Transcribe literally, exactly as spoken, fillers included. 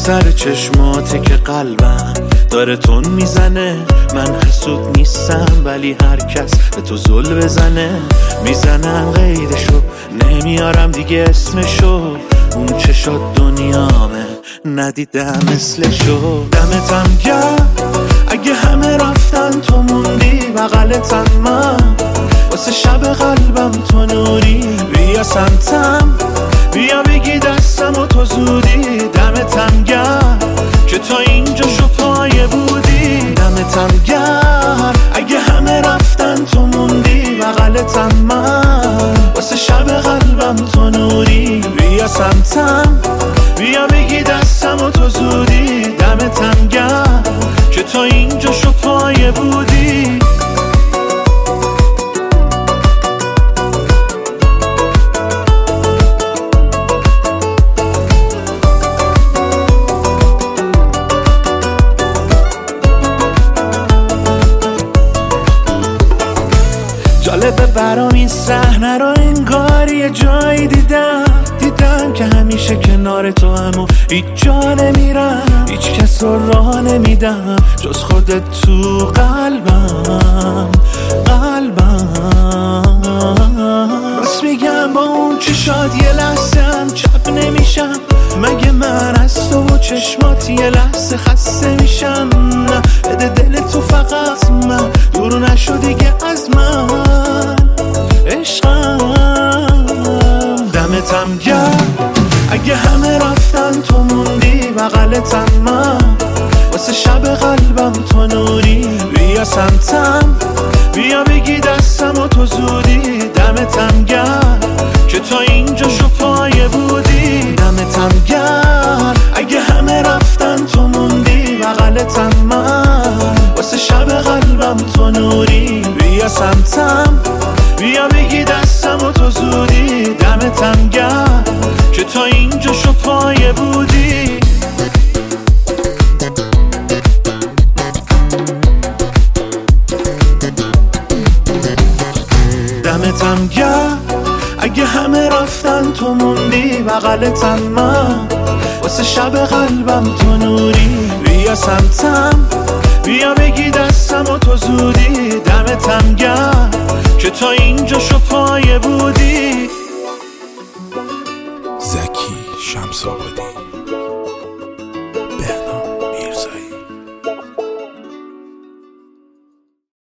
سر چشماته که قلبم داره تون میزنه. من حسود نیستم ولی هر کس به تو زل بزنه میزنم قیدشو، نمیارم دیگه اسمشو. اون چشات دنیامه ندیدم مثلشو. دمتم گرم اگه همه رفتن تو موندی بغلتم من، واسه شب قلبم تو نوری. بیا سمتم بیا بگی دستم و تو زودی. دمتم گرم که تا اینجا شو پایه بودی. دمتم گرم اگه همه رفتن تو موندی بغلتم من، واسه شب قلبم تو نوری. بیا سمتم بیا بگی دستم و تو زودی. دمتم گرم که تا اینجا شو پایه بودی. جالبه برام این صحنه رو انگار یه جایی دیدم. دیدم که همیشه کنار تو هم و هیچ جا نمیرم، هیچ کس رو راه نمیدم جز خودت تو قلبم قلبم. بس میگم با اون چشات یه لحظه هم چپ نمیشم. مگه من از تو و چشمات یه لحظه خسته میشم؟ نه بده دل تو فقط من، دور نشو دیگه از من عشقم. دمتم گرم اگه همه رفتن تو موندی بغلتم من، واسه شب قلبم تو نوری. بیا سمتم بیا بگی دستم و تو زودی. دمتم گرم که تا اینجا شو پایه بودی. دمتم گرم اگه همه رفتن تو موندی بغلتم من، واسه شب قلبم تو نوری. بیا سمتم بیا بگی دستم و تو زودی. دمتم گرم که تا اینجا شو پایه بودی. دمتم گرم اگه همه رفتن تو موندی بغلتم من، واسه شب قلبم تو نوری. بیا سمتم بیا بگی دستم و تو زودی. دمتم گرم که تا اینجا شو پایه بودی. زکی شمس‌آبادی.